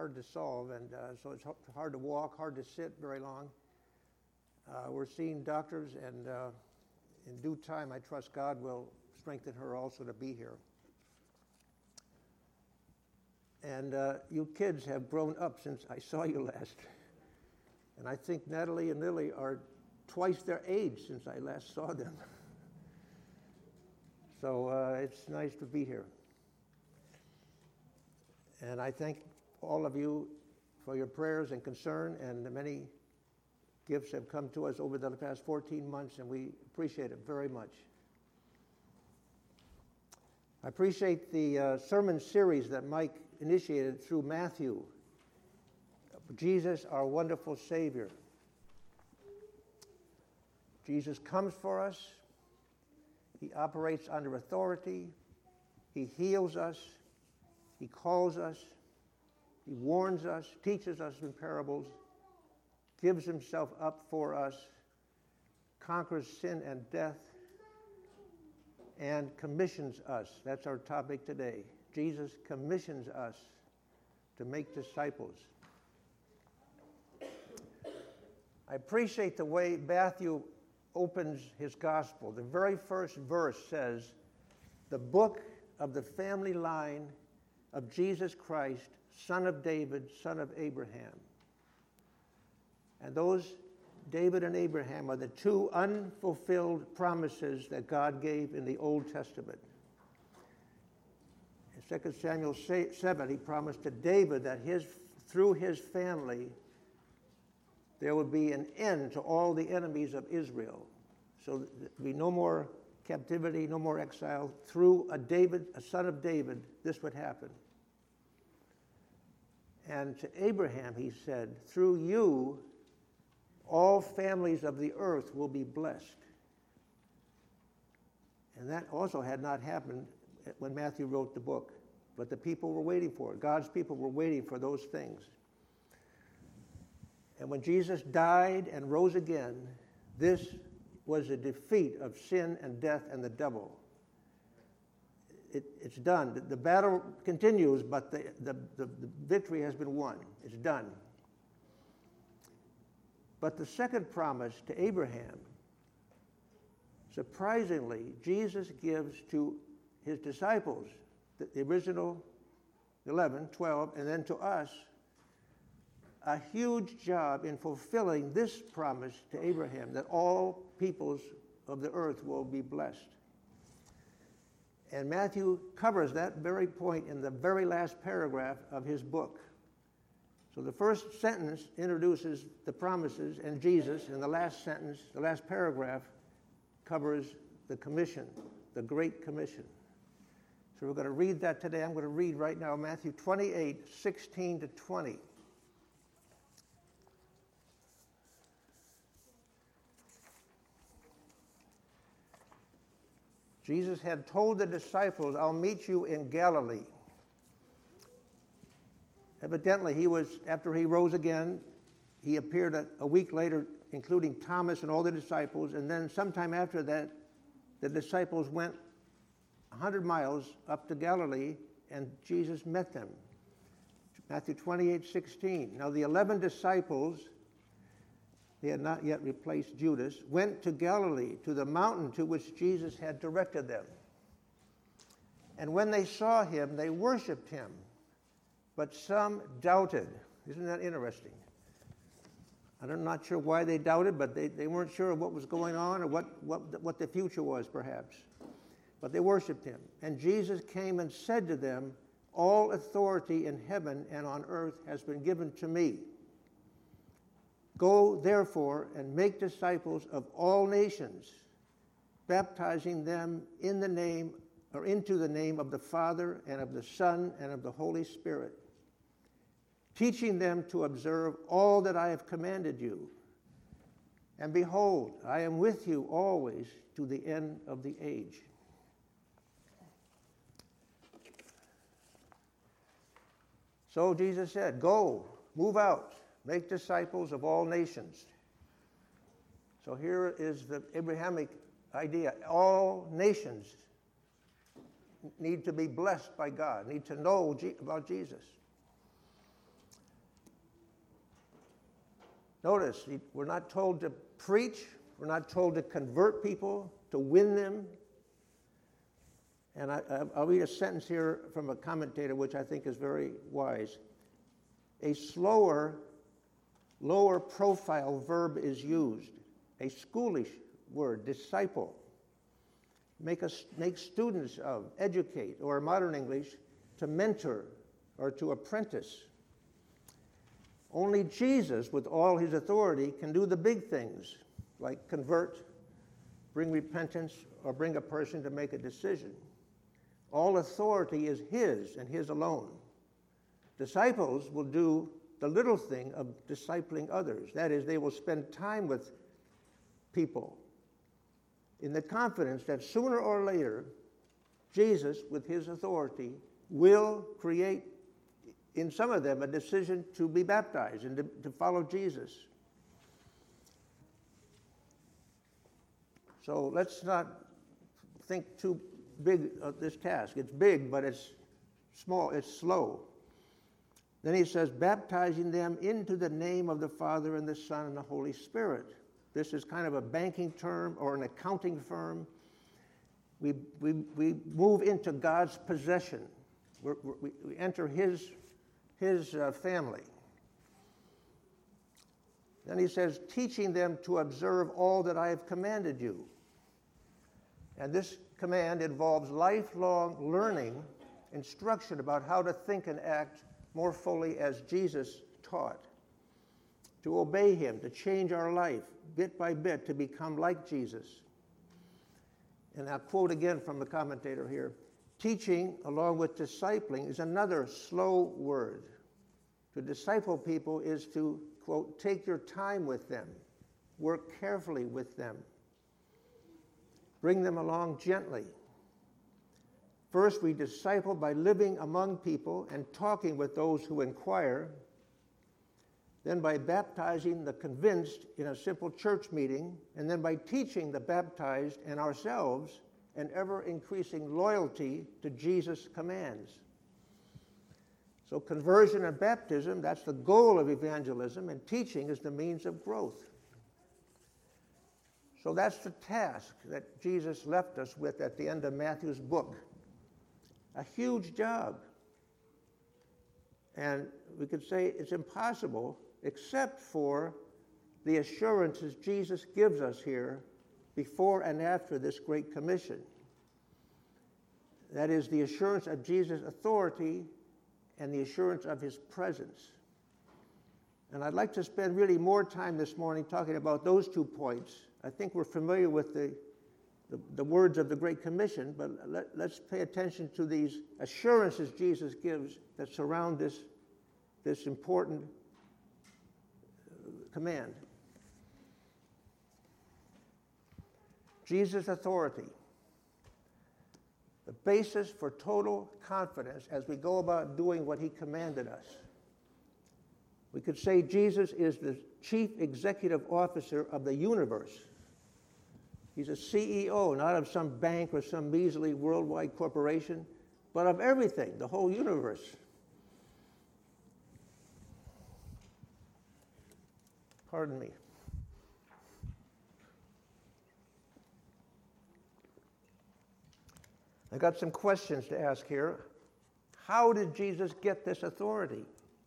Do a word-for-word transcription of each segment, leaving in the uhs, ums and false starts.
hard to solve, and uh, so it's hard to walk, hard to sit very long. Uh, we're seeing doctors, and uh, in due time, I trust God will strengthen her also to be here. And uh, you kids have grown up since I saw you last. And I think Natalie and Lily are twice their age since I last saw them. So uh, it's nice to be here. And I thank all of you for your prayers and concern, and the many gifts have come to us over the past fourteen months, and we appreciate it very much. I appreciate the uh, sermon series that Mike initiated through Matthew. Jesus, our wonderful Savior. Jesus comes for us. He operates under authority. He heals us. He calls us. He warns us, teaches us in parables, gives himself up for us, conquers sin and death, and commissions us. That's our topic today. Jesus commissions us to make disciples. I appreciate the way Matthew opens his gospel. The very first verse says, "The book of the family line of Jesus Christ, son of David, son of Abraham." And those, David and Abraham, are the two unfulfilled promises that God gave in the Old Testament. In Second Samuel seven, he promised to David that his, through his family, there would be an end to all the enemies of Israel. So there would be no more captivity, no more exile. Through a David, a son of David, this would happen. And to Abraham, he said, through you, all families of the earth will be blessed. And that also had not happened when Matthew wrote the book. But the people were waiting for it. God's people were waiting for those things. And when Jesus died and rose again, this was a defeat of sin and death and the devil. It, it's done. The, the battle continues, but the, the, the, the victory has been won. It's done. But the second promise to Abraham, surprisingly, Jesus gives to his disciples, the, the original eleven, twelve, and then to us, a huge job in fulfilling this promise to Abraham, that all peoples of the earth will be blessed. And Matthew covers that very point in the very last paragraph of his book. So the first sentence introduces the promises and Jesus, and the last sentence, the last paragraph, covers the commission, the Great Commission. So we're going to read that today. I'm going to read right now Matthew twenty-eight, sixteen to twenty. Jesus had told the disciples, "I'll meet you in Galilee." Evidently, he was, after he rose again, he appeared a, a week later, including Thomas and all the disciples, and then sometime after that, the disciples went one hundred miles up to Galilee, and Jesus met them. Matthew twenty-eight, sixteen. Now the eleven disciples, they had not yet replaced Judas, went to Galilee, to the mountain to which Jesus had directed them. And when they saw him, they worshiped him, but some doubted. Isn't that interesting? I'm not sure why they doubted, but they, they weren't sure of what was going on or what, what, what the future was, perhaps. But they worshiped him. And Jesus came and said to them, "All authority in heaven and on earth has been given to me. Go, therefore, and make disciples of all nations, baptizing them in the name or into the name of the Father and of the Son and of the Holy Spirit, teaching them to observe all that I have commanded you. And behold, I am with you always to the end of the age." So Jesus said, "Go, move out, make disciples of all nations." So here is the Abrahamic idea. All nations need to be blessed by God, need to know about Jesus. Notice, we're not told to preach. We're not told to convert people, to win them. And I, I'll read a sentence here from a commentator, which I think is very wise. A slower, lower profile verb is used. A schoolish word, disciple. Make, us, make students of, educate, or modern English, to mentor or to apprentice. Only Jesus, with all his authority, can do the big things, like convert, bring repentance, or bring a person to make a decision. All authority is his and his alone. Disciples will do the little thing of discipling others. That is, they will spend time with people in the confidence that sooner or later, Jesus, with his authority, will create in some of them a decision to be baptized and to, to follow Jesus. So let's not think too big of this task. It's big, but it's small, it's slow. Then he says, baptizing them into the name of the Father and the Son and the Holy Spirit. This is kind of a banking term or an accounting firm. We, we, we move into God's possession. We're, we, we enter his, his uh, family. Then he says, teaching them to observe all that I have commanded you. And this command involves lifelong learning, instruction about how to think and act more fully as Jesus taught, to obey him, to change our life bit by bit to become like Jesus. And I'll quote again from the commentator here. Teaching, along with discipling, is another slow word. To disciple people is to, quote, take your time with them, work carefully with them, bring them along gently. First, we disciple by living among people and talking with those who inquire, then by baptizing the convinced in a simple church meeting, and then by teaching the baptized and ourselves an ever-increasing loyalty to Jesus' commands. So conversion and baptism, that's the goal of evangelism, and teaching is the means of growth. So that's the task that Jesus left us with at the end of Matthew's book. A huge job. And we could say it's impossible except for the assurances Jesus gives us here before and after this Great Commission. That is the assurance of Jesus' authority and the assurance of his presence. And I'd like to spend really more time this morning talking about those two points. I think we're familiar with the, the, the words of the Great Commission, but let, let's pay attention to these assurances Jesus gives that surround this, this important command. Jesus' authority, the basis for total confidence as we go about doing what he commanded us. We could say Jesus is the chief executive officer of the universe. He's a C E O, not of some bank or some measly worldwide corporation, but of everything, the whole universe. Pardon me. I got some questions to ask here. How did Jesus get this authority?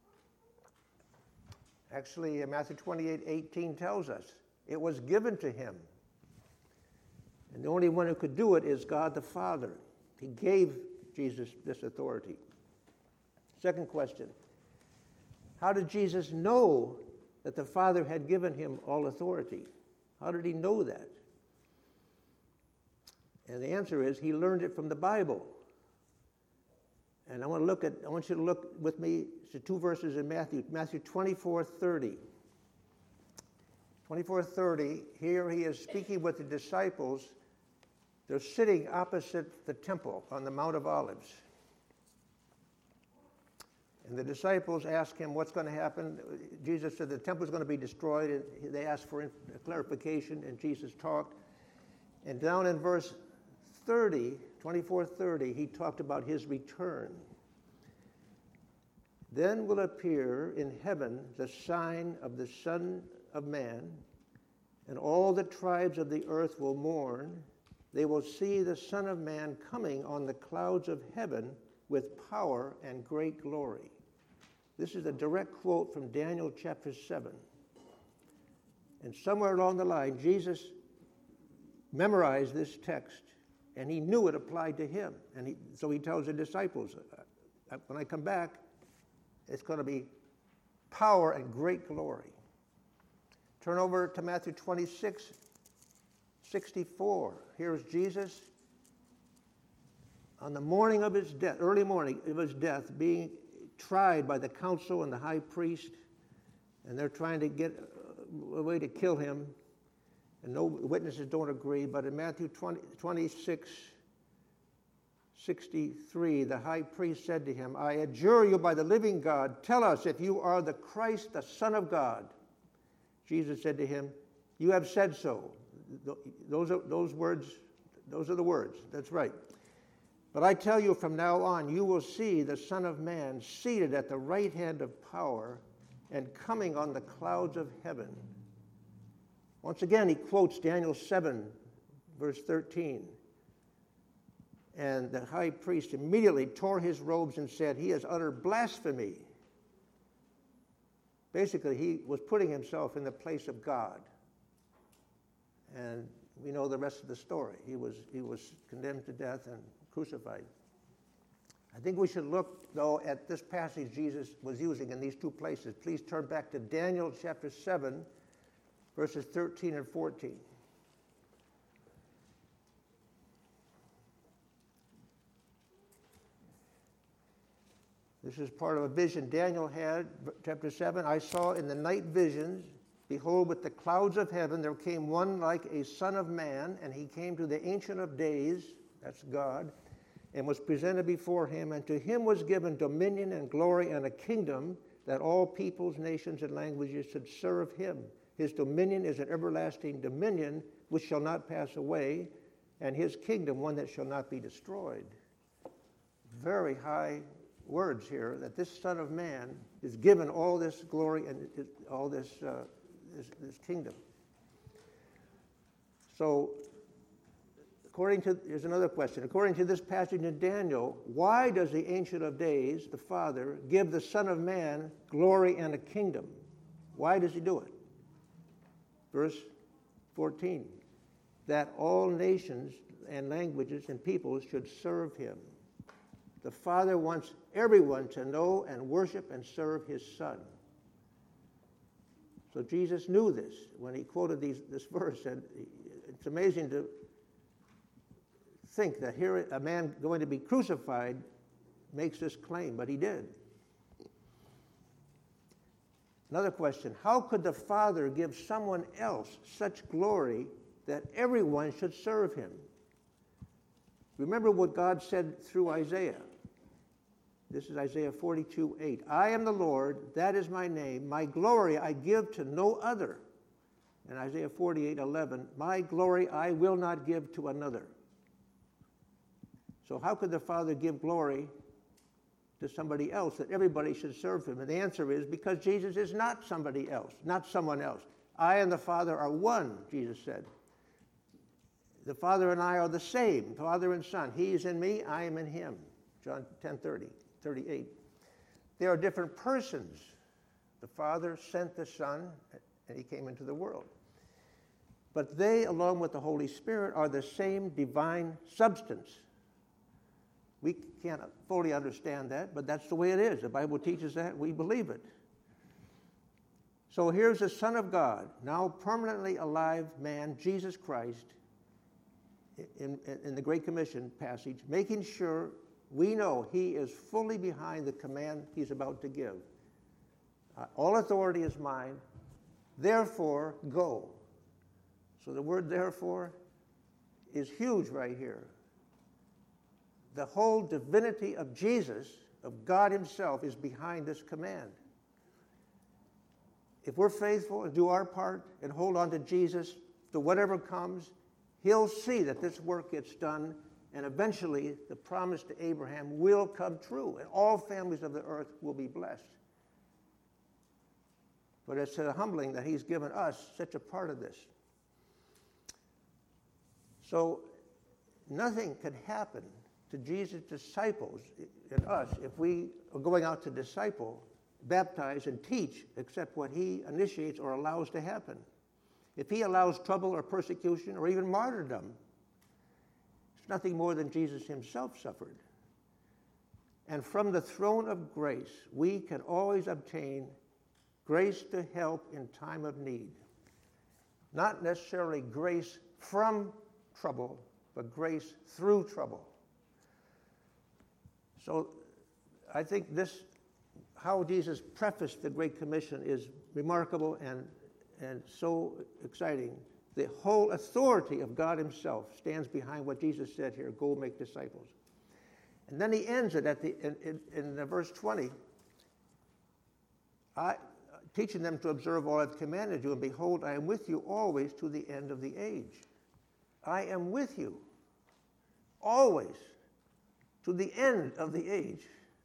Actually, Matthew twenty-eight eighteen tells us it was given to him. And the only one who could do it is God the Father. He gave Jesus this authority. Second question, how did Jesus know that the Father had given him all authority? How did he know that? And the answer is he learned it from the Bible. And I want to look at, I want you to look with me to two verses in Matthew, Matthew twenty-four thirty. twenty-four thirty, here he is speaking with the disciples. They're sitting opposite the temple on the Mount of Olives. And the disciples ask him what's going to happen. Jesus said the temple is going to be destroyed. And they asked for clarification, and Jesus talked. And down in verse thirty, twenty-four thirty, he talked about his return. Then will appear in heaven the sign of the Son of Man, and all the tribes of the earth will mourn. They will see the Son of Man coming on the clouds of heaven with power and great glory. This is a direct quote from Daniel chapter seven. And somewhere along the line, Jesus memorized this text, and he knew it applied to him. And he, so he tells the disciples, when I come back, it's going to be power and great glory. Turn over to Matthew twenty-six, sixty-four. Here's Jesus on the morning of his death, early morning of his death, being tried by the council and the high priest, and they're trying to get a way to kill him, and no witnesses don't agree. But in Matthew twenty, twenty-six, sixty-three, the high priest said to him, I adjure you by the living God, tell us if you are the Christ, the Son of God. Jesus said to him, you have said so. Those are, those words, those are the words. That's right. But I tell you, from now on, you will see the Son of Man seated at the right hand of power and coming on the clouds of heaven. Once again, he quotes Daniel seven, verse thirteen. And the high priest immediately tore his robes and said, he has uttered blasphemy. Basically, he was putting himself in the place of God. And we know the rest of the story. He was, he was condemned to death and crucified. I think we should look, though, at this passage Jesus was using in these two places. Please turn back to Daniel chapter seven, verses thirteen and fourteen. This is part of a vision Daniel had, chapter seven. I saw in the night visions, behold, with the clouds of heaven there came one like a son of man, and he came to the Ancient of Days, that's God, and was presented before him, and to him was given dominion and glory and a kingdom, that all peoples, nations, and languages should serve him. His dominion is an everlasting dominion which shall not pass away, and his kingdom one that shall not be destroyed. Very high words here, that this Son of Man is given all this glory and all this, uh, this, this kingdom. So, according to, here's another question. According to this passage in Daniel, why does the Ancient of Days, the Father, give the Son of Man glory and a kingdom? Why does he do it? Verse fourteen, that all nations and languages and peoples should serve him. The Father wants everyone to know and worship and serve his Son. So Jesus knew this when he quoted these, this verse, and it's amazing to think that here a man going to be crucified makes this claim, but he did. Another question, how could the Father give someone else such glory that everyone should serve him? Remember what God said through Isaiah. This is Isaiah forty-two, eight. I am the Lord, that is my name. My glory I give to no other. And Isaiah forty-eight, eleven. My glory I will not give to another. So how could the Father give glory to somebody else that everybody should serve him? And the answer is because Jesus is not somebody else, not someone else. I and the Father are one, Jesus said. The Father and I are the same, Father and Son. He is in me, I am in him. John ten, thirty, thirty-eight. They are different persons. The Father sent the Son, and he came into the world. But they, along with the Holy Spirit, are the same divine substance. We can't fully understand that, but that's the way it is. The Bible teaches that. We believe it. So here's the Son of God, now permanently alive man, Jesus Christ, in, in, in the Great Commission passage, making sure we know he is fully behind the command he's about to give. Uh, all authority is mine, therefore go. So the word therefore is huge right here. The whole divinity of Jesus, of God himself, is behind this command. If we're faithful and do our part and hold on to Jesus to whatever comes, he'll see that this work gets done, and eventually the promise to Abraham will come true, and all families of the earth will be blessed. But it's uh, humbling that he's given us such a part of this. So nothing could happen to Jesus' disciples and us if we are going out to disciple, baptize, and teach except what he initiates or allows to happen. If he allows trouble or persecution or even martyrdom, it's nothing more than Jesus himself suffered. And from the throne of grace, we can always obtain grace to help in time of need. Not necessarily grace from trouble, but grace through trouble. So I think this, how Jesus prefaced the Great Commission is remarkable and, and so exciting. The whole authority of God himself stands behind what Jesus said here, go make disciples. And then he ends it at the, in, in, in the verse twenty, I, teaching them to observe all I've commanded you, and behold, I am with you always to the end of the age. I am with you always to the end of the age.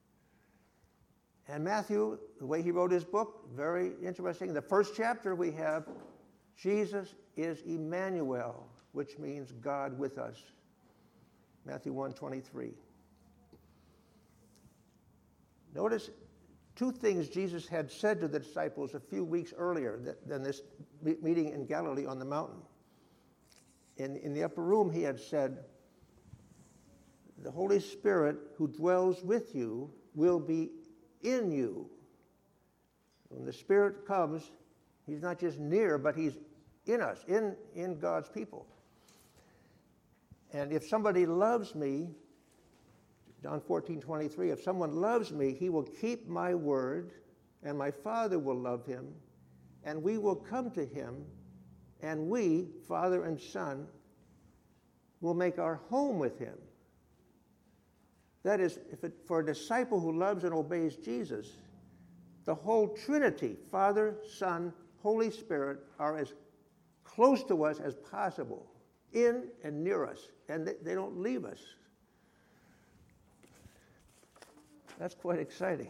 And Matthew, the way he wrote his book, very interesting. The first chapter we have, Jesus is Emmanuel, which means God with us. Matthew one twenty-three. Notice two things Jesus had said to the disciples a few weeks earlier than this meeting in Galilee on the mountain. In, in the upper room, he had said, the Holy Spirit who dwells with you will be in you. When the Spirit comes, he's not just near, but he's in us, in, in God's people. And if somebody loves me, John fourteen twenty-three, if someone loves me, he will keep my word, and my Father will love him, and we will come to him, and we, Father and Son, will make our home with him. That is, if it, for a disciple who loves and obeys Jesus, the whole Trinity, Father, Son, Holy Spirit, are as close to us as possible, in and near us, and they, they don't leave us. That's quite exciting.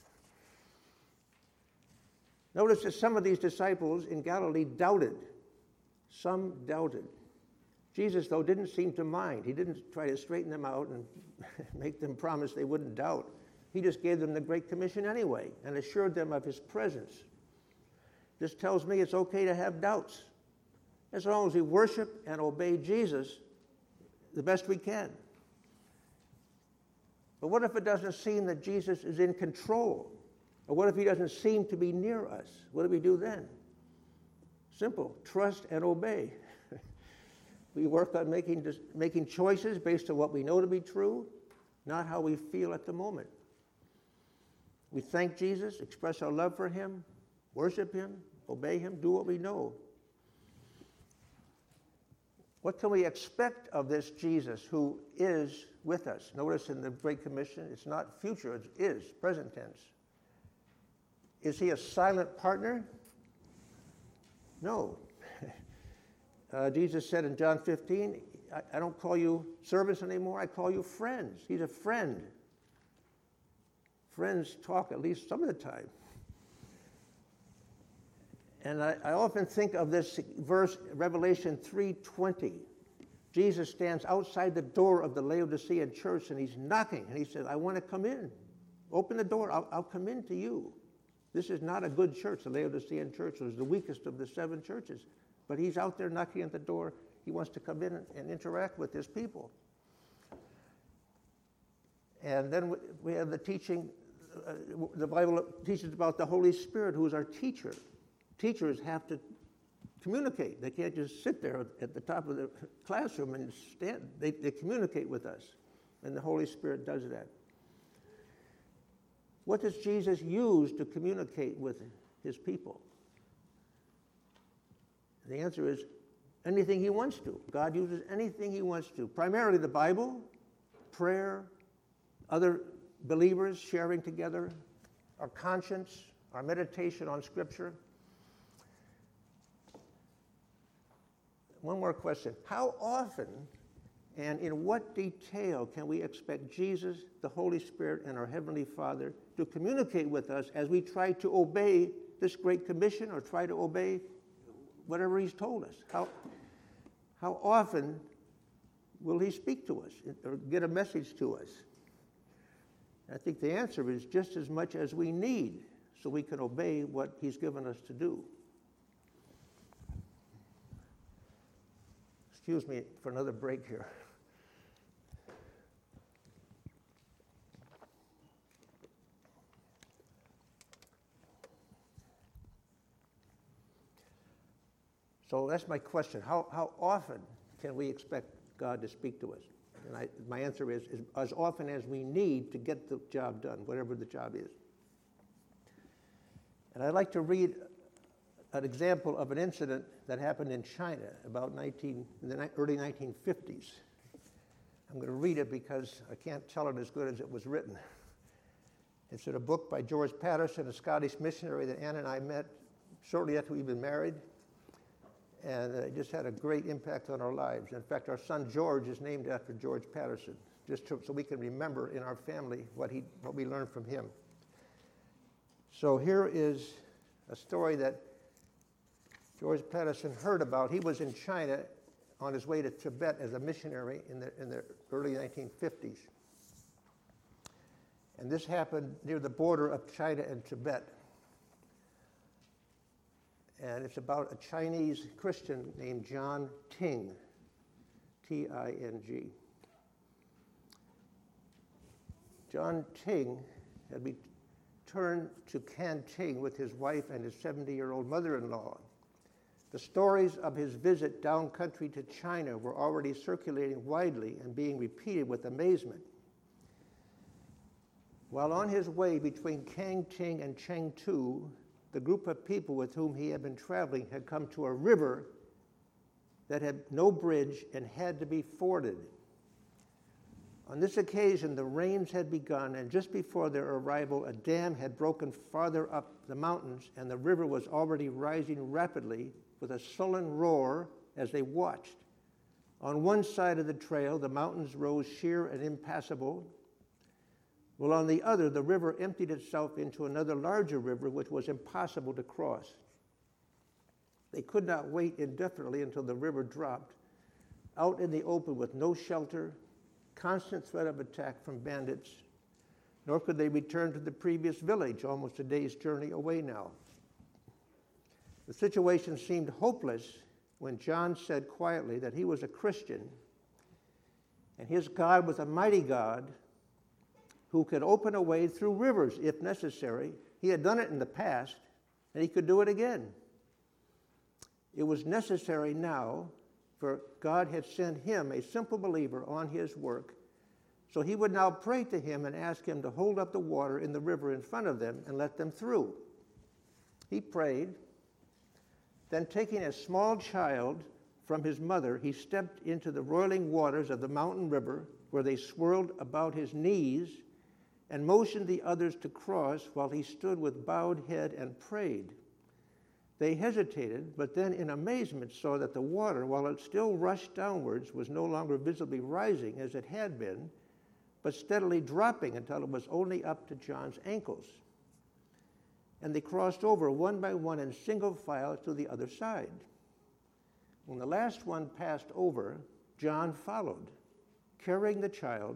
Notice that some of these disciples in Galilee doubted. Some doubted. Jesus, though, didn't seem to mind. He didn't try to straighten them out and make them promise they wouldn't doubt. He just gave them the Great Commission anyway and assured them of his presence. This tells me it's okay to have doubts, as long as we worship and obey Jesus the best we can. But what if it doesn't seem that Jesus is in control? Or what if he doesn't seem to be near us? What do we do then? Simple, trust and obey. We work on making, making choices based on what we know to be true, not how we feel at the moment. We thank Jesus, express our love for him, worship him, obey him, do what we know. What can we expect of this Jesus who is with us? Notice in the Great Commission, it's not future, it is, present tense. Is he a silent partner? No. Uh, Jesus said in John fifteen, I, I don't call you servants anymore, I call you friends. He's a friend. Friends talk at least some of the time. And I, I often think of this verse, Revelation three twenty. Jesus stands outside the door of the Laodicean church and he's knocking. And he says, I want to come in. Open the door, I'll, I'll come in to you. This is not a good church. The Laodicean church was the weakest of the seven churches. But he's out there knocking at the door. He wants to come in and interact with his people. And then we have the teaching, uh, the Bible teaches about the Holy Spirit, who is our teacher. Teachers have to communicate. They can't just sit there at the top of the classroom and stand. They, they communicate with us, and the Holy Spirit does that. What does Jesus use to communicate with his people? The answer is anything he wants to. God uses anything he wants to. Primarily the Bible, prayer, other believers sharing together, our conscience, our meditation on Scripture. One more question. How often and in what detail can we expect Jesus, the Holy Spirit, and our Heavenly Father to communicate with us as we try to obey this Great Commission or try to obey whatever he's told us? How, how often will he speak to us or get a message to us? I think the answer is just as much as we need so we can obey what he's given us to do. Excuse me for another break here. So that's my question. How, how often can we expect God to speak to us? And I, my answer is, is as often as we need to get the job done, whatever the job is. And I'd like to read an example of an incident that happened in China about nineteen, in the early nineteen fifties. I'm going to read it because I can't tell it as good as it was written. It's in a book by George Patterson, a Scottish missionary that Ann and I met shortly after we'd been married. And it just had a great impact on our lives. In fact, our son George is named after George Patterson, just to, so we can remember in our family what he, what we learned from him. So here is a story that George Patterson heard about. He was in China on his way to Tibet as a missionary in the, in the early nineteen fifties. And this happened near the border of China and Tibet. And it's about a Chinese Christian named John Ting, T I N G. John Ting had returned to Canting with his wife and his seventy-year-old mother-in-law. The stories of his visit down country to China were already circulating widely and being repeated with amazement. While on his way between Canting and Chengdu, the group of people with whom he had been traveling had come to a river that had no bridge and had to be forded. On this occasion, the rains had begun, and just before their arrival, a dam had broken farther up the mountains, and the river was already rising rapidly with a sullen roar as they watched. On one side of the trail, the mountains rose sheer and impassable, while on the other, the river emptied itself into another larger river, which was impossible to cross. They could not wait indefinitely until the river dropped, out in the open with no shelter, constant threat of attack from bandits, nor could they return to the previous village, almost a day's journey away now. The situation seemed hopeless when John said quietly that he was a Christian, and his God was a mighty God who could open a way through rivers if necessary. He had done it in the past, and he could do it again. It was necessary now, for God had sent him, a simple believer, on his work, so he would now pray to him and ask him to hold up the water in the river in front of them and let them through. He prayed. Then, taking a small child from his mother, he stepped into the roiling waters of the mountain river, where they swirled about his knees, and motioned the others to cross while he stood with bowed head and prayed. They hesitated, but then in amazement saw that the water, while it still rushed downwards, was no longer visibly rising as it had been, but steadily dropping until it was only up to John's ankles. And they crossed over one by one in single file to the other side. When the last one passed over, John followed, carrying the child.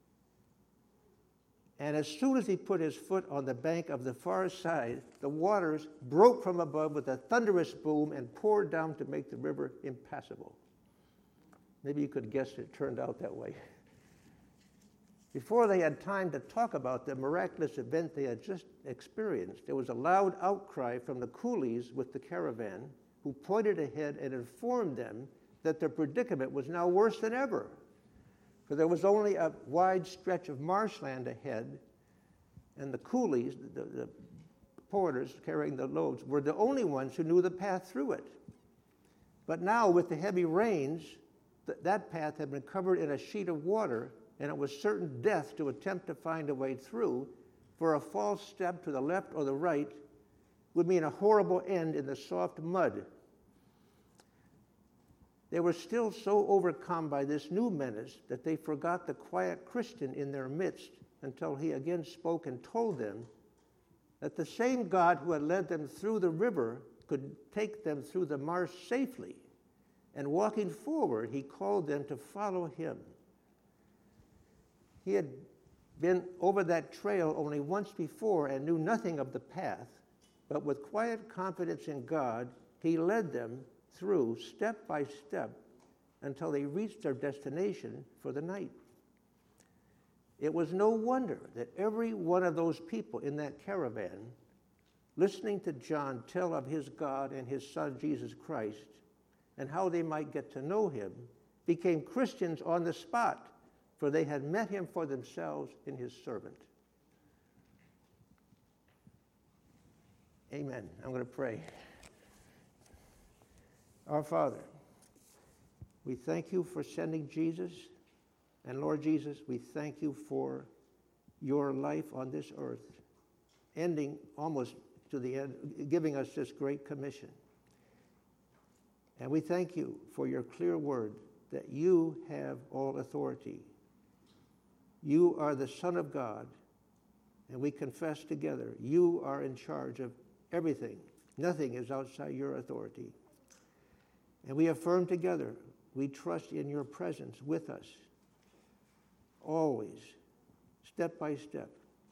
And as soon as he put his foot on the bank of the far side, the waters broke from above with a thunderous boom and poured down to make the river impassable. Maybe you could guess it turned out that way. Before they had time to talk about the miraculous event they had just experienced, there was a loud outcry from the coolies with the caravan, who pointed ahead and informed them that their predicament was now worse than ever. For there was only a wide stretch of marshland ahead, and the coolies, the, the porters carrying the loads, were the only ones who knew the path through it. But now, with the heavy rains, th- that path had been covered in a sheet of water, and it was certain death to attempt to find a way through, for a false step to the left or the right would mean a horrible end in the soft mud. They were still so overcome by this new menace that they forgot the quiet Christian in their midst until he again spoke and told them that the same God who had led them through the river could take them through the marsh safely. And walking forward, he called them to follow him. He had been over that trail only once before and knew nothing of the path, but with quiet confidence in God, he led them through step by step until they reached their destination for the night. It was no wonder that every one of those people in that caravan, listening to John tell of his God and his Son Jesus Christ and how they might get to know him, became Christians on the spot, for they had met him for themselves in his servant. Amen. I'm going to pray. Our Father, we thank you for sending Jesus. And Lord Jesus, we thank you for your life on this earth, ending almost to the end, giving us this great commission. And we thank you for your clear word that you have all authority. You are the Son of God, and we confess together, you are in charge of everything. Nothing is outside your authority. And we affirm together, we trust in your presence with us, always, step by step.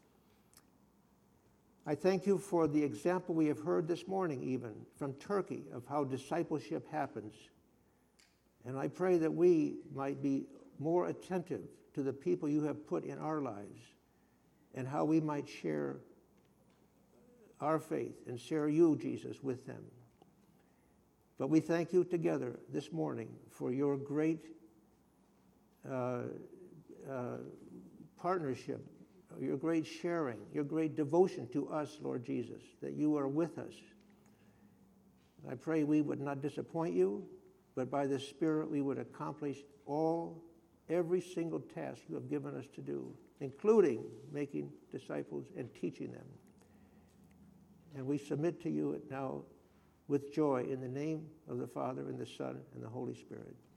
I thank you for the example we have heard this morning, even from Turkey, of how discipleship happens. And I pray that we might be more attentive to the people you have put in our lives and how we might share our faith and share you, Jesus, with them. But we thank you together this morning for your great uh, uh, partnership, your great sharing, your great devotion to us, Lord Jesus, that you are with us. I pray we would not disappoint you, but by the Spirit we would accomplish all, every single task you have given us to do, including making disciples and teaching them. And we submit to you now with joy in the name of the Father and the Son and the Holy Spirit.